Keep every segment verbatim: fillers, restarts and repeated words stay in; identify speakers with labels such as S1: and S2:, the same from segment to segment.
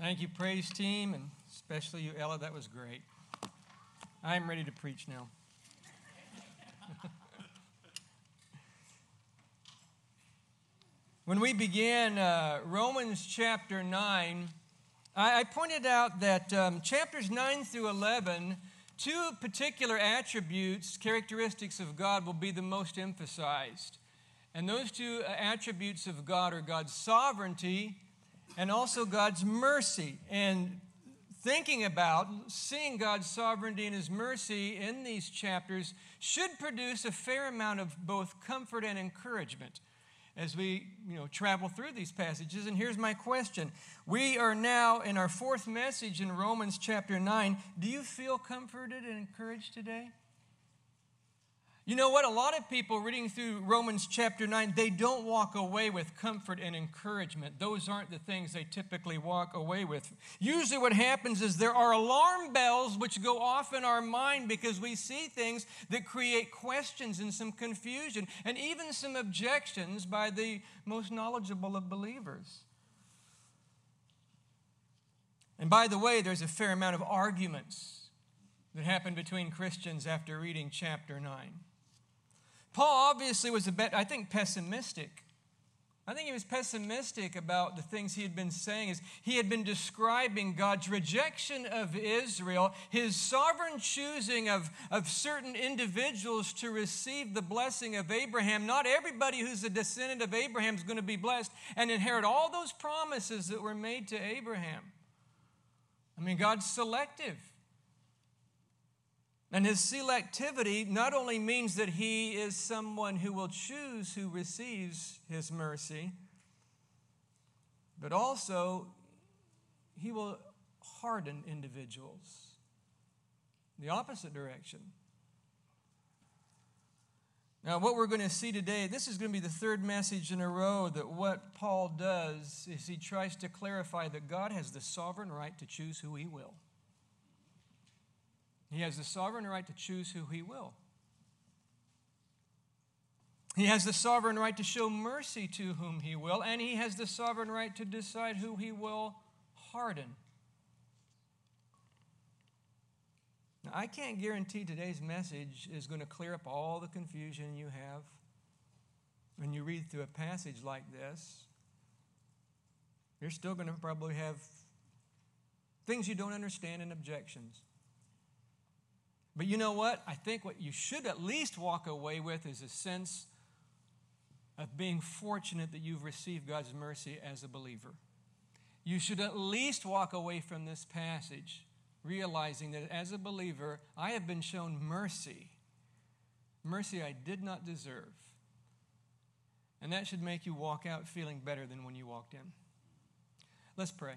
S1: Thank you, praise team, and especially you, Ella. That was great. I'm ready to preach now. When we began uh, Romans chapter nine, I, I pointed out that um, chapters nine through eleven, two particular attributes, characteristics of God will be the most emphasized. And those two attributes of God are God's sovereignty and also God's mercy. And thinking about, seeing God's sovereignty and His mercy in these chapters should produce a fair amount of both comfort and encouragement as we, you know, travel through these passages. And here's my question. We are now in our fourth message in Romans chapter nine. Do you feel comforted and encouraged today? You know what? A lot of people reading through Romans chapter nine, they don't walk away with comfort and encouragement. Those aren't the things they typically walk away with. Usually what happens is there are alarm bells which go off in our mind because we see things that create questions and some confusion and even some objections by the most knowledgeable of believers. And by the way, there's a fair amount of arguments that happen between Christians after reading chapter nine. Paul obviously was a bit, I think, pessimistic. I think he was pessimistic about the things he had been saying. As he had been describing God's rejection of Israel, His sovereign choosing of, of certain individuals to receive the blessing of Abraham. Not everybody who's a descendant of Abraham is going to be blessed and inherit all those promises that were made to Abraham. I mean, God's selective. And His selectivity not only means that He is someone who will choose who receives His mercy, but also He will harden individuals. The opposite direction. Now, what we're going to see today, this is going to be the third message in a row that what Paul does is he tries to clarify that God has the sovereign right to choose who He will. He has the sovereign right to choose who He will. He has the sovereign right to show mercy to whom He will, and He has the sovereign right to decide who He will harden. Now, I can't guarantee today's message is going to clear up all the confusion you have when you read through a passage like this. You're still going to probably have things you don't understand and objections. But you know what? I think what you should at least walk away with is a sense of being fortunate that you've received God's mercy as a believer. You should at least walk away from this passage realizing that as a believer, I have been shown mercy. Mercy I did not deserve. And that should make you walk out feeling better than when you walked in. Let's pray.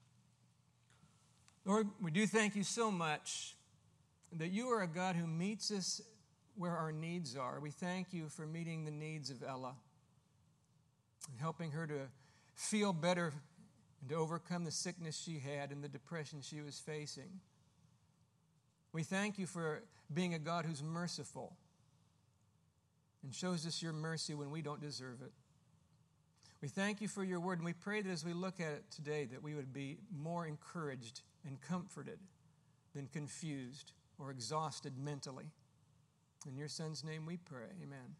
S1: Lord, we do thank You so much that You are a God who meets us where our needs are. We thank You for meeting the needs of Ella and helping her to feel better and to overcome the sickness she had and the depression she was facing. We thank You for being a God who's merciful and shows us Your mercy when we don't deserve it. We thank You for Your word, and we pray that as we look at it today that we would be more encouraged and comforted than confused or exhausted mentally. In Your Son's name we pray. Amen.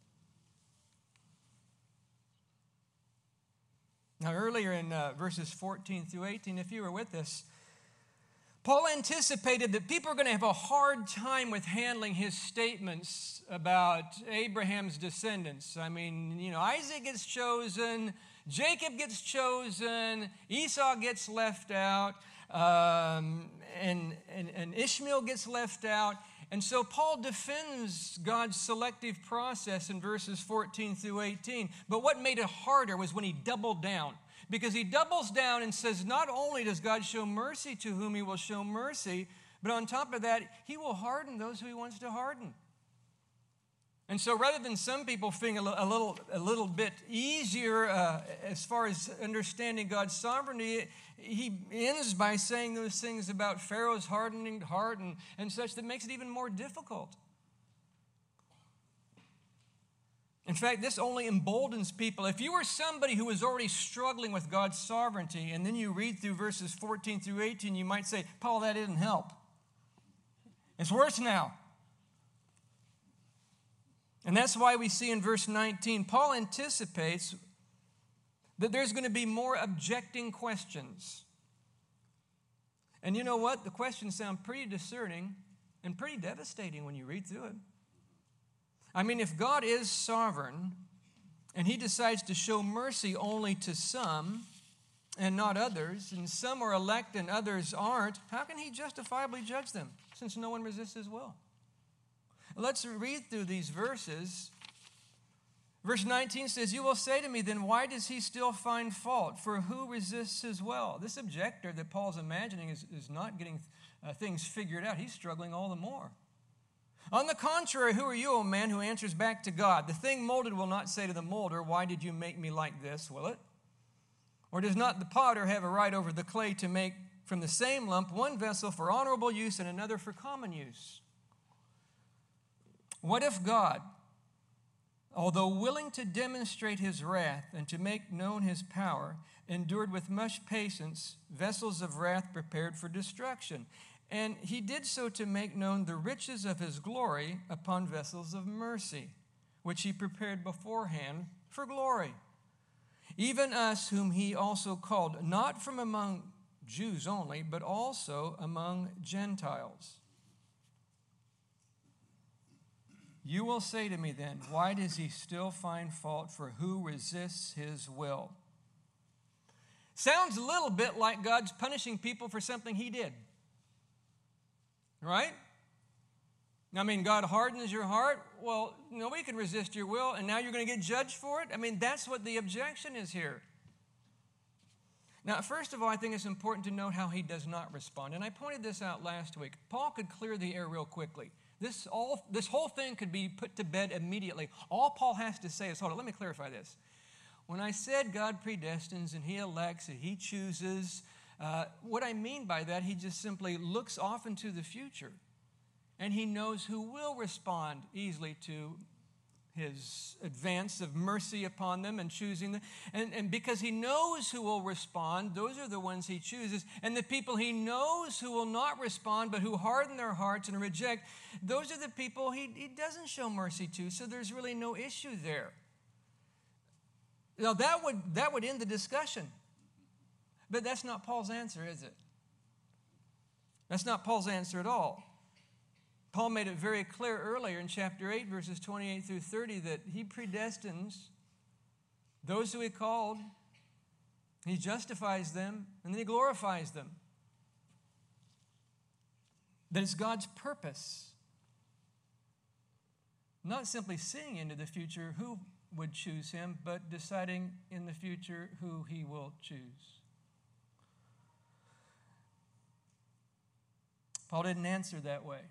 S1: Now, earlier in uh, verses fourteen through eighteen, if you were with us, Paul anticipated that people are going to have a hard time with handling his statements about Abraham's descendants. I mean, you know, Isaac gets chosen, Jacob gets chosen, Esau gets left out, um, and, and, and Ishmael gets left out. And so Paul defends God's selective process in verses fourteen through eighteen. But what made it harder was when he doubled down. Because he doubles down and says not only does God show mercy to whom He will show mercy, but on top of that, He will harden those who He wants to harden. And so rather than some people feeling a little, a little bit easier uh, as far as understanding God's sovereignty, he ends by saying those things about Pharaoh's hardening heart and, and such that makes it even more difficult. In fact, this only emboldens people. If you were somebody who was already struggling with God's sovereignty, and then you read through verses fourteen through eighteen, you might say, Paul, that didn't help. It's worse now. And that's why we see in verse nineteen, Paul anticipates that there's going to be more objecting questions. And you know what? The questions sound pretty discerning and pretty devastating when you read through it. I mean, if God is sovereign and he decides to show mercy only to some and not others, and some are elect and others aren't, how can he justifiably judge them since no one resists his will? Let's read through these verses. Verse nineteen says, you will say to me, then why does he still find fault? For who resists his will? This objector that Paul's imagining is, is not getting uh, things figured out. He's struggling all the more. On the contrary, who are you, O man, who answers back to God? The thing molded will not say to the molder, why did you make me like this, will it? Or does not the potter have a right over the clay to make from the same lump one vessel for honorable use and another for common use? What if God, although willing to demonstrate his wrath and to make known his power, endured with much patience vessels of wrath prepared for destruction? And he did so to make known the riches of his glory upon vessels of mercy, which he prepared beforehand for glory. Even us whom he also called, not from among Jews only, but also among Gentiles. You will say to me then, why does he still find fault? For who resists his will? Sounds a little bit like God's punishing people for something he did. Right? I mean, God hardens your heart. Well, nobody can resist your will, and now you're going to get judged for it? I mean, that's what the objection is here. Now, first of all, I think it's important to note how he does not respond. And I pointed this out last week. Paul could clear the air real quickly. This, all, this whole thing could be put to bed immediately. All Paul has to say is, hold on, let me clarify this. When I said God predestines and he elects and he chooses, uh, what I mean by that, he just simply looks off into the future. And he knows who will respond easily to his advance of mercy upon them and choosing them. And, and because he knows who will respond, those are the ones he chooses. And the people he knows who will not respond, but who harden their hearts and reject, those are the people he, he doesn't show mercy to. So there's really no issue there. Now that would, that would end the discussion. But that's not Paul's answer, is it? That's not Paul's answer at all. Paul made it very clear earlier in chapter eight, verses twenty-eight through thirty, that he predestines those who he called, he justifies them, and then he glorifies them. That it's God's purpose, not simply seeing into the future who would choose him, but deciding in the future who he will choose. Paul didn't answer that way.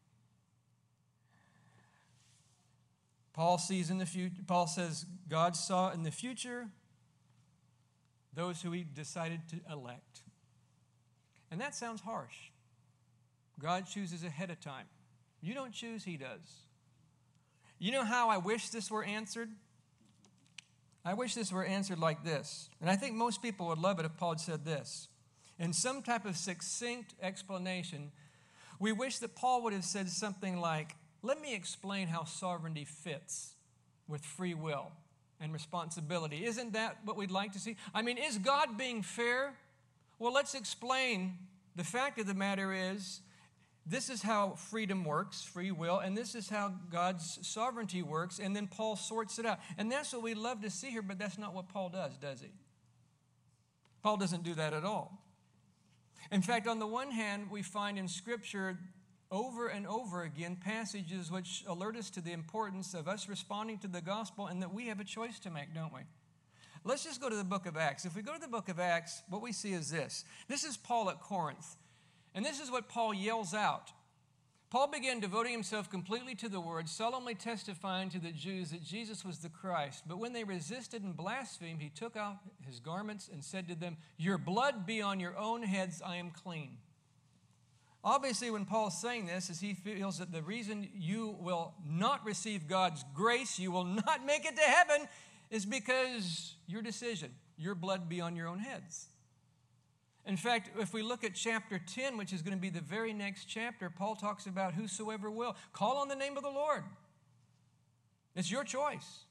S1: Paul sees in the future, Paul says God saw in the future those who he decided to elect. And that sounds harsh. God chooses ahead of time. You don't choose, he does. You know how I wish this were answered? I wish this were answered like this. And I think most people would love it if Paul had said this. In some type of succinct explanation, we wish that Paul would have said something like, let me explain how sovereignty fits with free will and responsibility. Isn't that what we'd like to see? I mean, is God being fair? Well, let's explain. The fact of the matter is, this is how freedom works, free will, and this is how God's sovereignty works, and then Paul sorts it out. And that's what we love to see here, but that's not what Paul does, does he? Paul doesn't do that at all. In fact, on the one hand, we find in Scripture over and over again passages which alert us to the importance of us responding to the gospel and that we have a choice to make, don't we? Let's just go to the book of Acts. If we go to the book of Acts, what we see is this. This is Paul at Corinth, and this is what Paul yells out. Paul began devoting himself completely to the word, solemnly testifying to the Jews that Jesus was the Christ. But when they resisted and blasphemed, he took out his garments and said to them, your blood be on your own heads, I am clean. Obviously, when Paul's saying this, is he feels that the reason you will not receive God's grace, you will not make it to heaven, is because your decision, your blood be on your own heads. In fact, if we look at chapter ten, which is going to be the very next chapter, Paul talks about whosoever will. Call on the name of the Lord. It's your choice.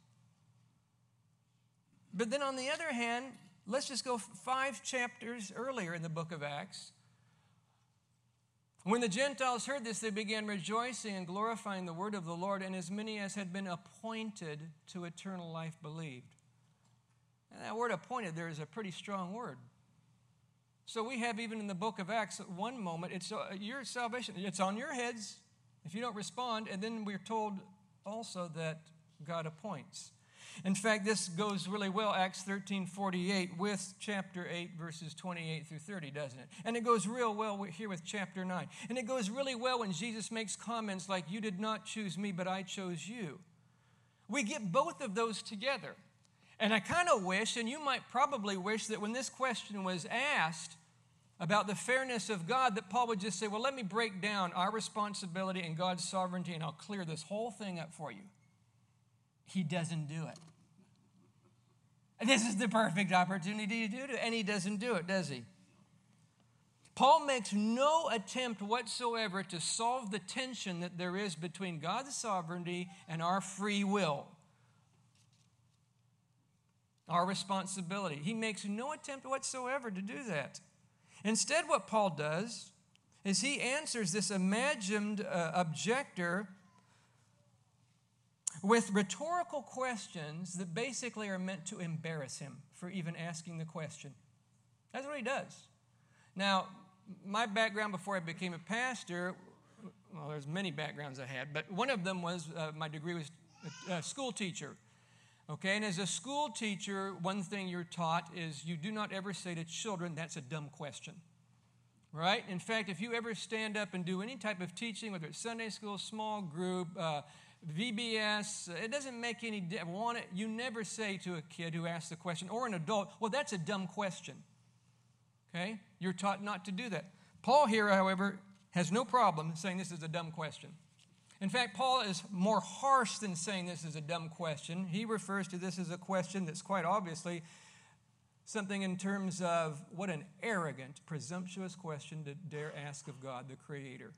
S1: But then on the other hand, let's just go five chapters earlier in the book of Acts. When the Gentiles heard this, they began rejoicing and glorifying the word of the Lord, and as many as had been appointed to eternal life believed. And that word appointed there is a pretty strong word. So we have even in the book of Acts, at one moment, it's uh, your salvation, it's on your heads if you don't respond, and then we're told also that God appoints. In fact, this goes really well, Acts thirteen forty-eight, with chapter eight, verses twenty-eight through thirty, doesn't it? And it goes real well here with chapter nine. And it goes really well when Jesus makes comments like, you did not choose me, but I chose you. We get both of those together. And I kind of wish, and you might probably wish, that when this question was asked about the fairness of God, that Paul would just say, well, let me break down our responsibility and God's sovereignty, and I'll clear this whole thing up for you. He doesn't do it. And this is the perfect opportunity to do it, and he doesn't do it, does he? Paul makes no attempt whatsoever to solve the tension that there is between God's sovereignty and our free will, our responsibility. He makes no attempt whatsoever to do that. Instead, what Paul does is he answers this imagined uh, objector with rhetorical questions that basically are meant to embarrass him for even asking the question. That's what he does. Now, my background before I became a pastor, well, there's many backgrounds I had, but one of them was uh, my degree was a, a school teacher. Okay, and as a school teacher, one thing you're taught is you do not ever say to children, that's a dumb question, right? In fact, if you ever stand up and do any type of teaching, whether it's Sunday school, small group, uh, V B S, it doesn't make any difference. You never say to a kid who asks the question, or an adult, well, that's a dumb question, okay? You're taught not to do that. Paul here, however, has no problem saying this is a dumb question. In fact, Paul is more harsh than saying this is a dumb question. He refers to this as a question that's quite obviously something in terms of what an arrogant, presumptuous question to dare ask of God, the Creator.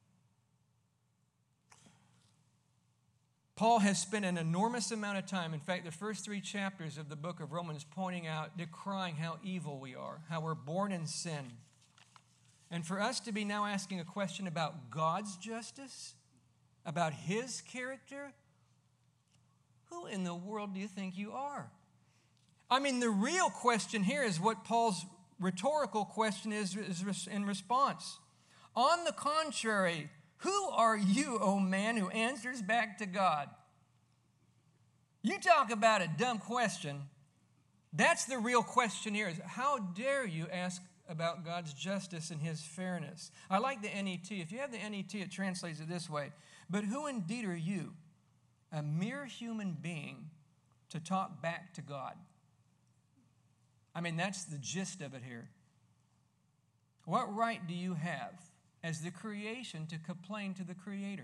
S1: Paul has spent an enormous amount of time, in fact, the first three chapters of the book of Romans, pointing out, decrying how evil we are, how we're born in sin. And for us to be now asking a question about God's justice, about his character, who in the world do you think you are? I mean, the real question here is what Paul's rhetorical question is, is in response. On the contrary, who are you, O man, who answers back to God? You talk about a dumb question. That's the real question here, is how dare you ask about God's justice and his fairness? I like the N E T. If you have the N E T, it translates it this way. But who indeed are you, a mere human being, to talk back to God? I mean, that's the gist of it here. What right do you have as the creation to complain to the Creator?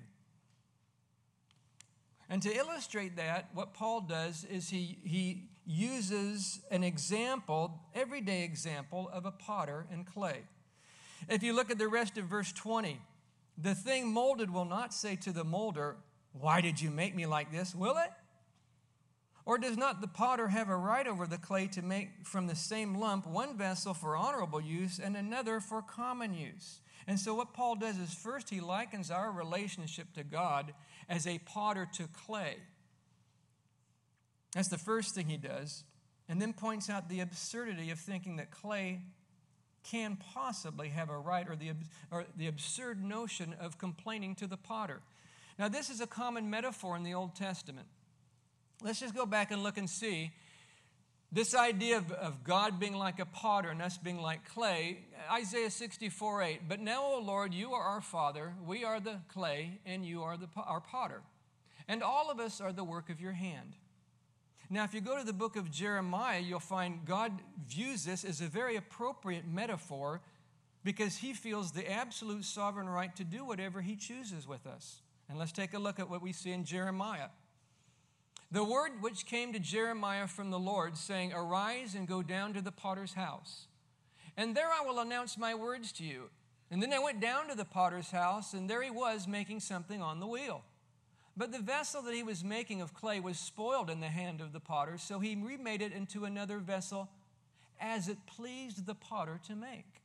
S1: And to illustrate that, what Paul does is he, he uses an example, everyday example, of a potter and clay. If you look at the rest of verse twenty, the thing molded will not say to the molder, why did you make me like this, will it? Or does not the potter have a right over the clay to make from the same lump one vessel for honorable use and another for common use? And so what Paul does is first he likens our relationship to God as a potter to clay. That's the first thing he does. And then points out the absurdity of thinking that clay can possibly have a right, or the, or the absurd notion of complaining to the potter. Now, this is a common metaphor in the Old Testament. Let's just go back and look and see. This idea of, of God being like a potter and us being like clay, Isaiah sixty-four eight. But now, O Lord, you are our Father, we are the clay, and you are the, our potter. And all of us are the work of your hand. Now, if you go to the book of Jeremiah, you'll find God views this as a very appropriate metaphor because he feels the absolute sovereign right to do whatever he chooses with us. And let's take a look at what we see in Jeremiah. The word which came to Jeremiah from the Lord, saying, Arise and go down to the potter's house, and there I will announce my words to you. And then I went down to the potter's house, and there he was making something on the wheel. But the vessel that he was making of clay was spoiled in the hand of the potter, so he remade it into another vessel as it pleased the potter to make.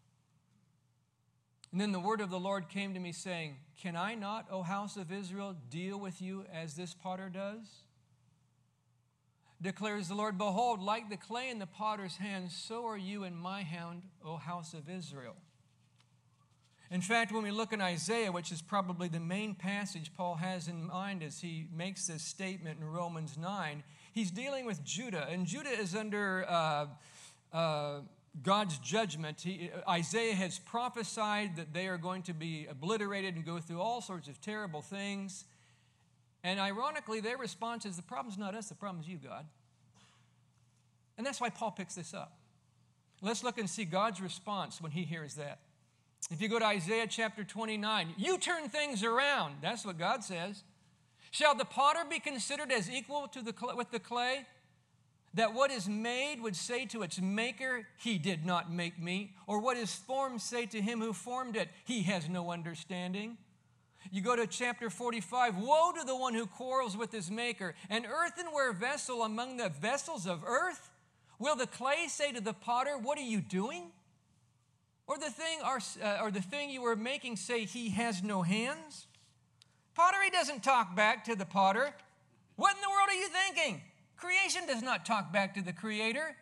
S1: And then the word of the Lord came to me, saying, Can I not, O house of Israel, deal with you as this potter does? Declares the Lord, Behold, like the clay in the potter's hand, so are you in my hand, O house of Israel. In fact, when we look in Isaiah, which is probably the main passage Paul has in mind as he makes this statement in Romans nine, he's dealing with Judah. And Judah is under uh, uh, God's judgment. He, Isaiah has prophesied that they are going to be obliterated and go through all sorts of terrible things. And ironically, their response is, the problem's not us, the problem's you, God. And that's why Paul picks this up. Let's look and see God's response when he hears that. If you go to Isaiah chapter twenty-nine, you turn things around. That's what God says. Shall the potter be considered as equal to the with the clay, that what is made would say to its maker, He did not make me? Or what is formed say to him who formed it, He has no understanding? You go to chapter forty-five, woe to the one who quarrels with his maker, an earthenware vessel among the vessels of earth? Will the clay say to the potter, what are you doing? Or the thing, or, uh, or the thing you were making say, he has no hands? Pottery doesn't talk back to the potter. What in the world are you thinking? Creation does not talk back to the Creator.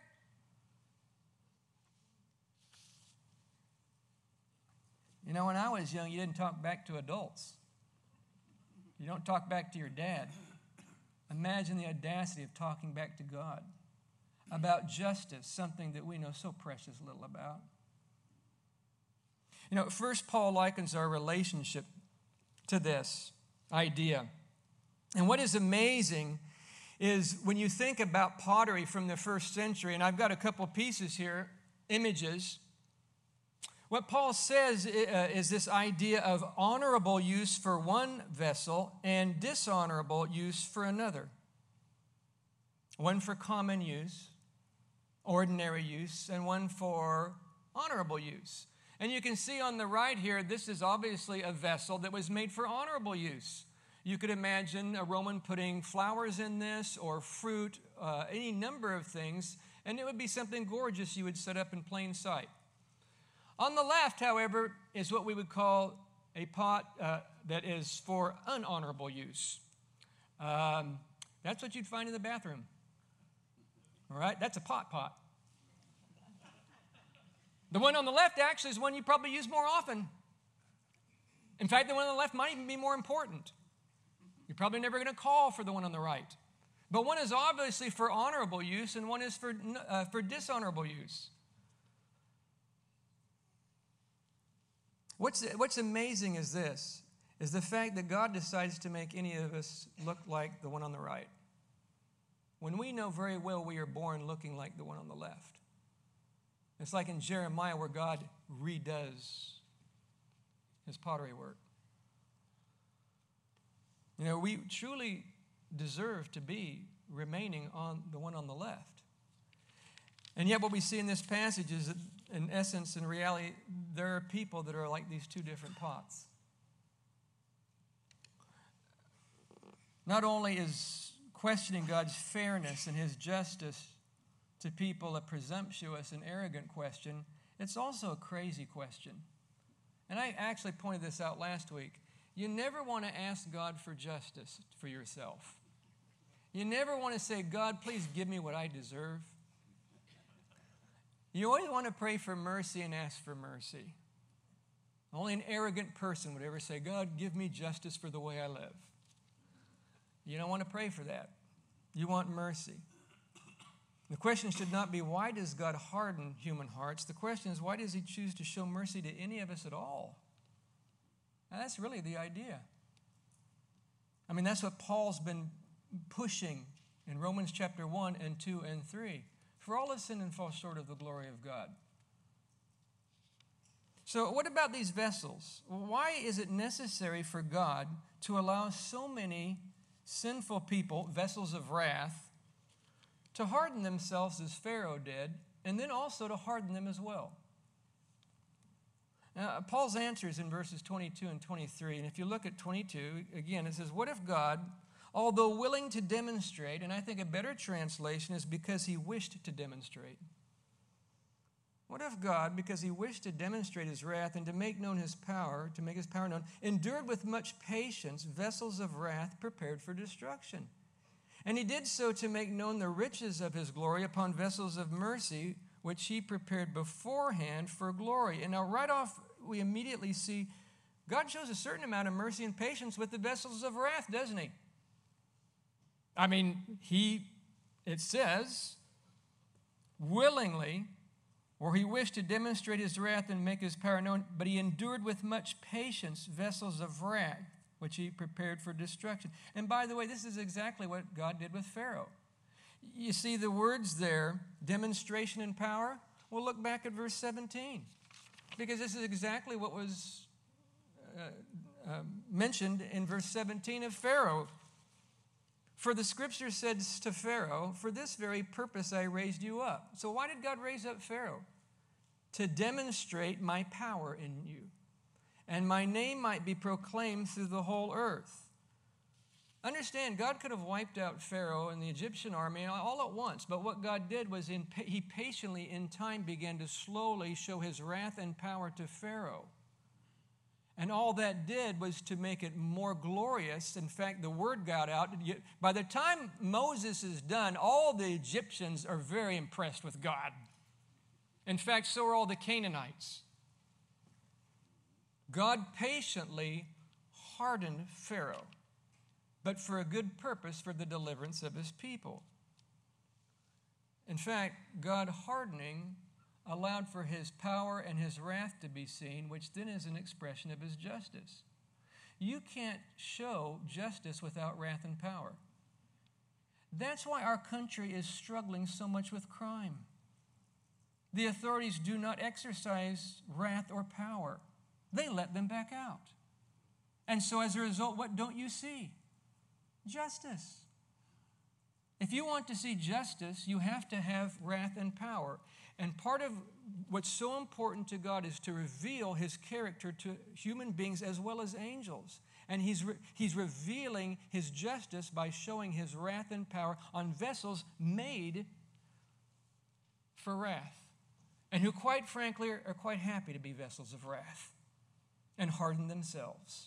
S1: You know, when I was young, you didn't talk back to adults. You don't talk back to your dad. Imagine the audacity of talking back to God about justice, something that we know so precious little about. You know, first Paul likens our relationship to this idea. And what is amazing is when you think about pottery from the first century, and I've got a couple pieces here, images. What Paul says is this idea of honorable use for one vessel and dishonorable use for another. One for common use, ordinary use, and one for honorable use. And you can see on the right here, this is obviously a vessel that was made for honorable use. You could imagine a Roman putting flowers in this or fruit, uh, any number of things, and it would be something gorgeous you would set up in plain sight. On the left, however, is what we would call a pot uh, that is for unhonorable use. Um, that's what you'd find in the bathroom. All right? That's a pot pot. The one on the left actually is one you probably use more often. In fact, the one on the left might even be more important. You're probably never going to call for the one on the right. But one is obviously for honorable use and one is for, uh, for dishonorable use. What's, what's amazing is this, is the fact that God decides to make any of us look like the one on the right, when we know very well we are born looking like the one on the left. It's like in Jeremiah where God redoes his pottery work. You know, we truly deserve to be remaining on the one on the left. And yet what we see in this passage is that, in essence, in reality, there are people that are like these two different pots. Not only is questioning God's fairness and his justice to people a presumptuous and arrogant question, it's also a crazy question. And I actually pointed this out last week. You never want to ask God for justice for yourself. You never want to say, God, please give me what I deserve. You always want to pray for mercy and ask for mercy. Only an arrogant person would ever say, God, give me justice for the way I live. You don't want to pray for that. You want mercy. The question should not be, why does God harden human hearts? The question is, why does he choose to show mercy to any of us at all? Now, that's really the idea. I mean, that's what Paul's been pushing in Romans chapter one and two and three. For all have sinned and fall short of the glory of God. So what about these vessels? Why is it necessary for God to allow so many sinful people, vessels of wrath, to harden themselves as Pharaoh did, and then also to harden them as well? Now, Paul's answer is in verses twenty-two and twenty-three. And if you look at twenty-two, again, it says, what if God, although willing to demonstrate, and I think a better translation is because he wished to demonstrate. What if God, because he wished to demonstrate his wrath and to make known his power, to make his power known, endured with much patience vessels of wrath prepared for destruction? And he did so to make known the riches of his glory upon vessels of mercy, which he prepared beforehand for glory. And now right off, we immediately see God shows a certain amount of mercy and patience with the vessels of wrath, doesn't he? I mean, he, it says, willingly, or he wished to demonstrate his wrath and make his power known, but he endured with much patience vessels of wrath, which he prepared for destruction. And by the way, this is exactly what God did with Pharaoh. You see the words there, demonstration and power? Well, look back at verse seventeen, because this is exactly what was uh, uh, mentioned in verse seventeen of Pharaoh. For the scripture says to Pharaoh, for this very purpose I raised you up. So why did God raise up Pharaoh? To demonstrate my power in you, and my name might be proclaimed through the whole earth. Understand, God could have wiped out Pharaoh and the Egyptian army all at once, but what God did was in, he patiently in time began to slowly show his wrath and power to Pharaoh. And all that did was to make it more glorious. In fact, the word got out. By the time Moses is done, all the Egyptians are very impressed with God. In fact, so are all the Canaanites. God patiently hardened Pharaoh, but for a good purpose, for the deliverance of his people. In fact, God hardening allowed for his power and his wrath to be seen, which then is an expression of his justice. You can't show justice without wrath and power. That's why our country is struggling so much with crime. The authorities do not exercise wrath or power. They let them back out. And so as a result, what don't you see? Justice. If you want to see justice, you have to have wrath and power. And part of what's so important to God is to reveal his character to human beings as well as angels. And he's, re- he's revealing his justice by showing his wrath and power on vessels made for wrath, and who quite frankly are, are quite happy to be vessels of wrath and harden themselves.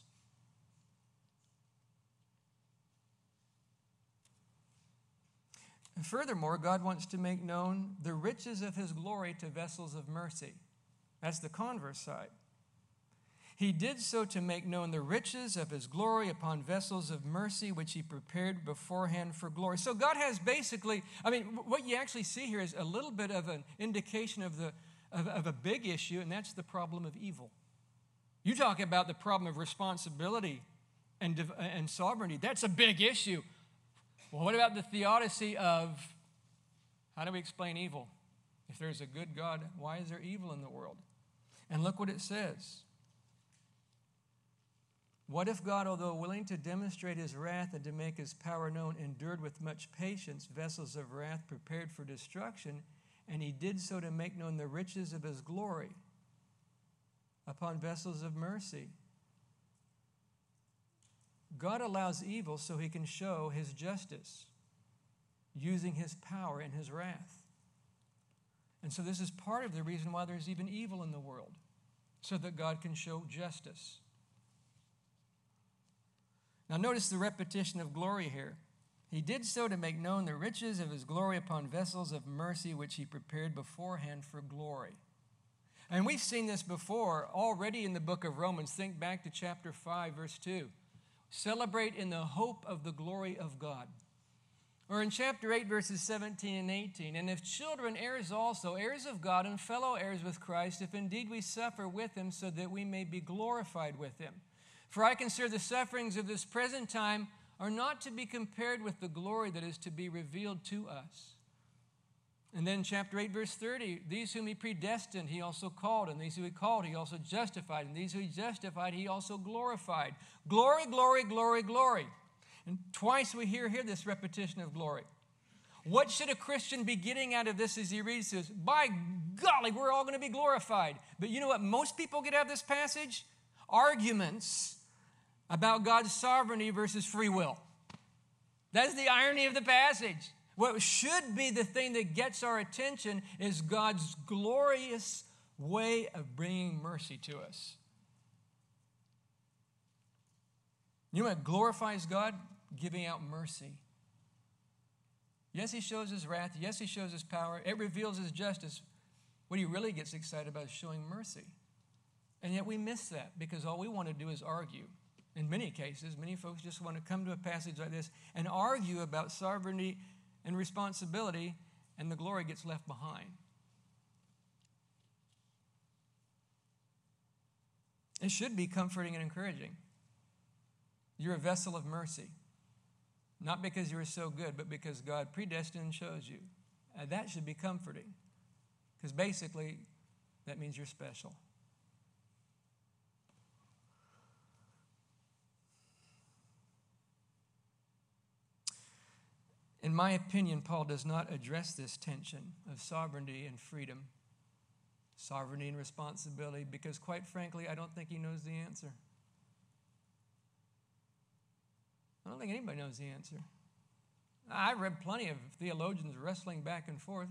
S1: And furthermore, God wants to make known the riches of his glory to vessels of mercy. That's the converse side. He did so to make known the riches of his glory upon vessels of mercy, which he prepared beforehand for glory. So God has basically, I mean, what you actually see here is a little bit of an indication of, the, of, of a big issue, and that's the problem of evil. You talk about the problem of responsibility and, and sovereignty. That's a big issue. Well, what about the theodicy of how do we explain evil? If there's a good God, why is there evil in the world? And look what it says. What if God, although willing to demonstrate his wrath and to make his power known, endured with much patience vessels of wrath prepared for destruction, and he did so to make known the riches of his glory upon vessels of mercy? God allows evil so he can show his justice using his power and his wrath. And so this is part of the reason why there's even evil in the world, so that God can show justice. Now notice the repetition of glory here. He did so to make known the riches of his glory upon vessels of mercy, which he prepared beforehand for glory. And we've seen this before already in the book of Romans. Think back to chapter five, verse two. Celebrate in the hope of the glory of God. Or in chapter eight, verses seventeen and eighteen. And if children, heirs also, heirs of God and fellow heirs with Christ, if indeed we suffer with him, so that we may be glorified with him. For I consider the sufferings of this present time are not to be compared with the glory that is to be revealed to us. And then chapter eight, verse thirty, these whom he predestined, he also called. And these who he called, he also justified. And these who he justified, he also glorified. Glory, glory, glory, glory. And twice we hear here this repetition of glory. What should a Christian be getting out of this as he reads this? By golly, we're all going to be glorified. But you know what most people get out of this passage? Arguments about God's sovereignty versus free will. That's the irony of the passage. What should be the thing that gets our attention is God's glorious way of bringing mercy to us. You know what glorifies God? Giving out mercy. Yes, he shows his wrath. Yes, he shows his power. It reveals his justice. What he really gets excited about is showing mercy. And yet we miss that because all we want to do is argue. In many cases, many folks just want to come to a passage like this and argue about sovereignty and responsibility, and the glory gets left behind. It should be comforting and encouraging. You're a vessel of mercy. Not because you were so good, but because God predestined and chose you. And that should be comforting. Because basically, that means you're special. In my opinion, Paul does not address this tension of sovereignty and freedom, sovereignty and responsibility, because quite frankly, I don't think he knows the answer. I don't think anybody knows the answer. I've read plenty of theologians wrestling back and forth.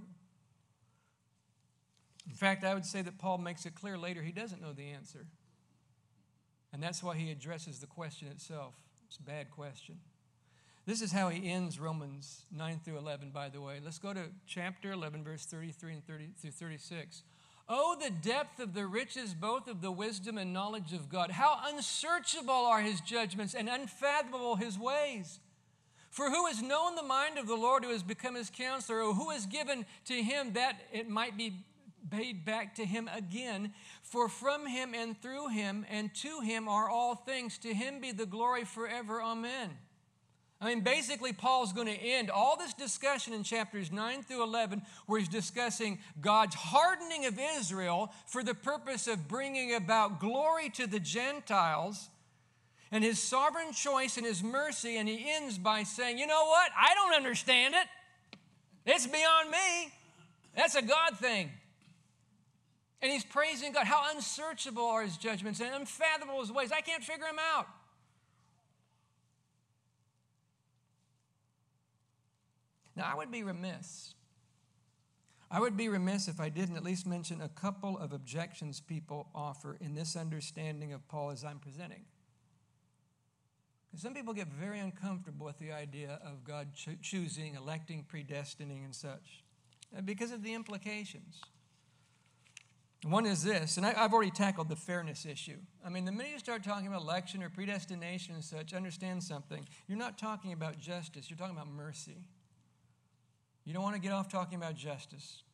S1: In fact, I would say that Paul makes it clear later he doesn't know the answer. And that's why he addresses the question itself. It's a bad question. This is how he ends Romans nine through eleven, by the way. Let's go to chapter eleven, verse thirty-three and thirty through thirty-six. Oh, the depth of the riches both of the wisdom and knowledge of God. How unsearchable are his judgments and unfathomable his ways. For who has known the mind of the Lord, who has become his counselor, or who has given to him that it might be paid back to him again? For from him and through him and to him are all things. To him be the glory forever. Amen. I mean, basically, Paul's going to end all this discussion in chapters nine through eleven, where he's discussing God's hardening of Israel for the purpose of bringing about glory to the Gentiles, and his sovereign choice and his mercy, and he ends by saying, you know what? I don't understand it. It's beyond me. That's a God thing. And he's praising God. How unsearchable are his judgments and unfathomable his ways. I can't figure them out. Now, I would be remiss. I would be remiss if I didn't at least mention a couple of objections people offer in this understanding of Paul as I'm presenting. Some people get very uncomfortable with the idea of God cho- choosing, electing, predestining, and such, because of the implications. One is this, and I, I've already tackled the fairness issue. I mean, the minute you start talking about election or predestination and such, understand something. You're not talking about justice. You're talking about mercy. You don't want to get off talking about justice.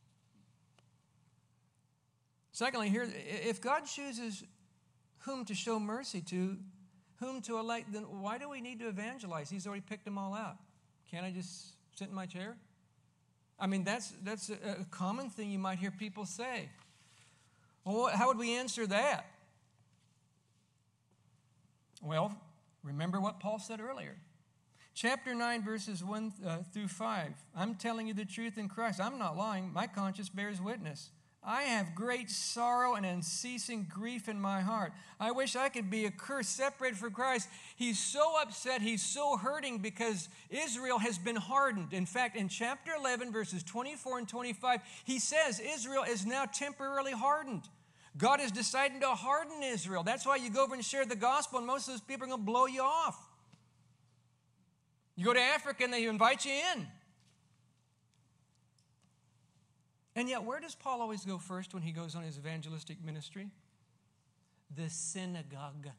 S1: Secondly, here, if God chooses whom to show mercy to, whom to elect, then why do we need to evangelize? He's already picked them all out. Can't I just sit in my chair? I mean, that's, that's a, a common thing you might hear people say. Well, how would we answer that? Well, remember what Paul said earlier. Chapter nine, verses one uh, through five. I'm telling you the truth in Christ. I'm not lying. My conscience bears witness. I have great sorrow and unceasing grief in my heart. I wish I could be accursed, separated from Christ. He's so upset. He's so hurting because Israel has been hardened. In fact, in chapter eleven, verses twenty-four and twenty-five, he says Israel is now temporarily hardened. God is deciding to harden Israel. That's why you go over and share the gospel, and most of those people are going to blow you off. You go to Africa and they invite you in. And yet, where does Paul always go first when he goes on his evangelistic ministry? The synagogue.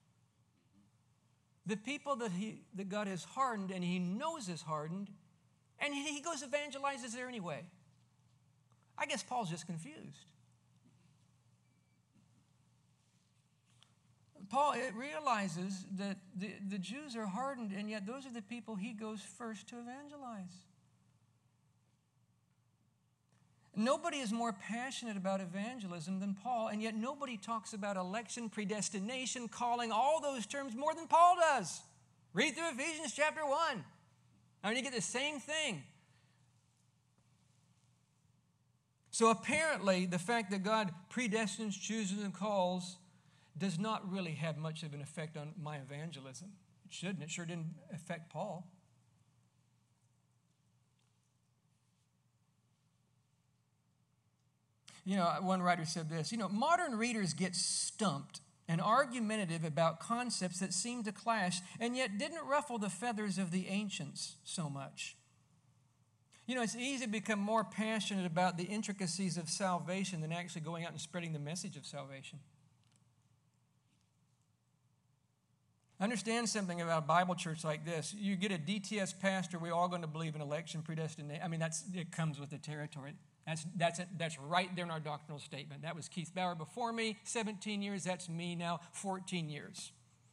S1: The people that, he, that God has hardened and he knows is hardened, and he goes evangelizes there anyway. I guess Paul's just confused. Paul realizes that the, the Jews are hardened, and yet those are the people he goes first to evangelize. Nobody is more passionate about evangelism than Paul, and yet nobody talks about election, predestination, calling, all those terms more than Paul does. Read through Ephesians chapter one. I mean, you get the same thing. So apparently, the fact that God predestines, chooses, and calls does not really have much of an effect on my evangelism. It shouldn't. It sure didn't affect Paul. You know, one writer said this, you know, modern readers get stumped and argumentative about concepts that seem to clash and yet didn't ruffle the feathers of the ancients so much. You know, it's easy to become more passionate about the intricacies of salvation than actually going out and spreading the message of salvation. Understand something about a Bible church like this. You get a D T S pastor, we're all going to believe in election, predestination. I mean, that's it comes with the territory. That's, that's, that's right there in our doctrinal statement. That was Keith Bauer before me, seventeen years. That's me now, fourteen years.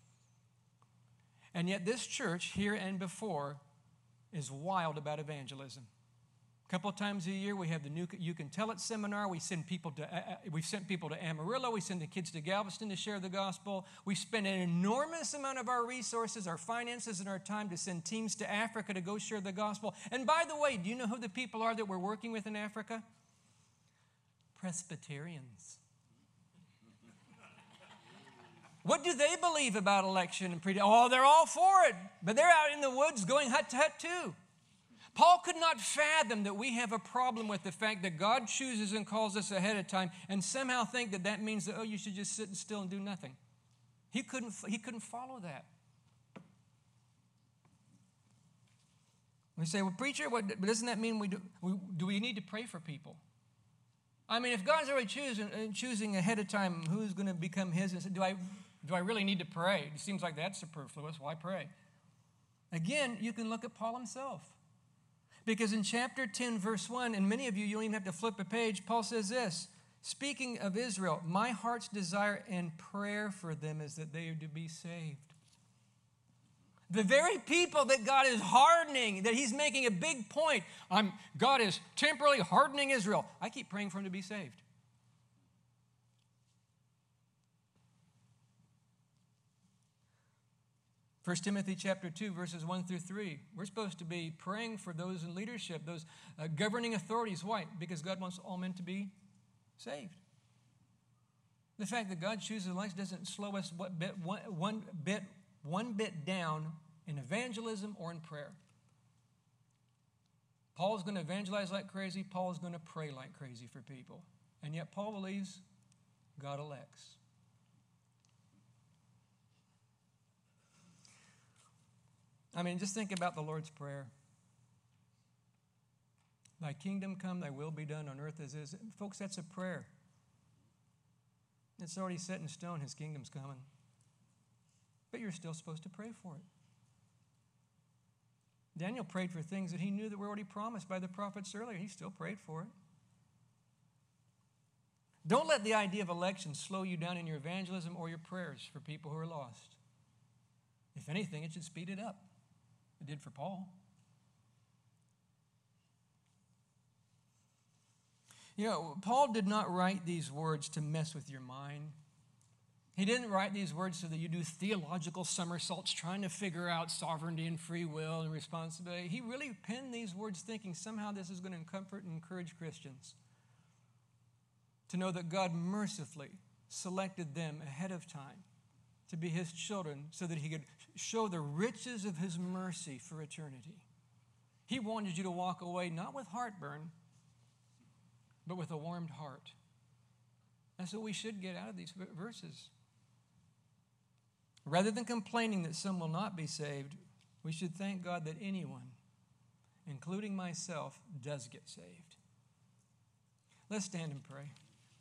S1: And yet this church, here and before, is wild about evangelism. A couple of times a year, we have the new You Can Tell It seminar. We send people to, uh, we've sent people to Amarillo. We send the kids to Galveston to share the gospel. We spend an enormous amount of our resources, our finances, and our time to send teams to Africa to go share the gospel. And by the way, do you know who the people are that we're working with in Africa? Presbyterians. What do they believe about election and predestination? Oh, they're all for it, but they're out in the woods going hut to hut too. Paul could not fathom that we have a problem with the fact that God chooses and calls us ahead of time and somehow think that that means that, oh, you should just sit still and do nothing. He couldn't, he couldn't follow that. We say, well, preacher, what, but doesn't that mean we do, we, do we need to pray for people? I mean, if God's already choosing, choosing ahead of time who's going to become his, do I, do I really need to pray? It seems like that's superfluous. Why pray? Again, you can look at Paul himself. Because in chapter ten, verse one, and many of you, you don't even have to flip a page, Paul says this, speaking of Israel, my heart's desire and prayer for them is that they are to be saved. The very people that God is hardening, that he's making a big point, I'm, God is temporarily hardening Israel. I keep praying for them to be saved. First Timothy chapter two, verses one through three. We're supposed to be praying for those in leadership, those uh, governing authorities. Why? Because God wants all men to be saved. The fact that God chooses life doesn't slow us what bit, one, one bit, one bit down in evangelism or in prayer. Paul's going to evangelize like crazy. Paul's going to pray like crazy for people. And yet Paul believes God elects. I mean, just think about the Lord's Prayer. Thy kingdom come, thy will be done on earth as is. Folks, that's a prayer. It's already set in stone, his kingdom's coming. But you're still supposed to pray for it. Daniel prayed for things that he knew that were already promised by the prophets earlier. He still prayed for it. Don't let the idea of election slow you down in your evangelism or your prayers for people who are lost. If anything, it should speed it up. It did for Paul. You know, Paul did not write these words to mess with your mind. He didn't write these words so that you do theological somersaults trying to figure out sovereignty and free will and responsibility. He really penned these words thinking somehow this is going to comfort and encourage Christians to know that God mercifully selected them ahead of time to be his children so that he could show the riches of his mercy for eternity. He wanted you to walk away not with heartburn, but with a warmed heart. That's what we should get out of these verses. Rather than complaining that some will not be saved, we should thank God that anyone, including myself, does get saved. Let's stand and pray.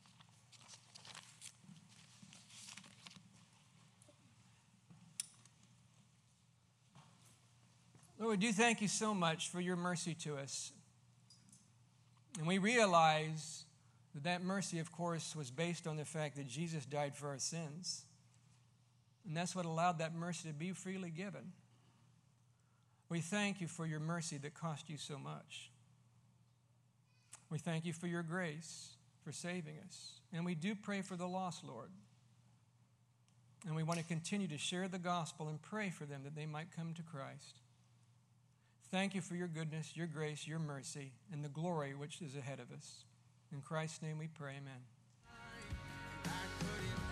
S1: Lord, we do thank you so much for your mercy to us. And we realize that that mercy, of course, was based on the fact that Jesus died for our sins. And that's what allowed that mercy to be freely given. We thank you for your mercy that cost you so much. We thank you for your grace, for saving us. And we do pray for the lost, Lord. And we want to continue to share the gospel and pray for them that they might come to Christ. Thank you for your goodness, your grace, your mercy, and the glory which is ahead of us. In Christ's name we pray, amen.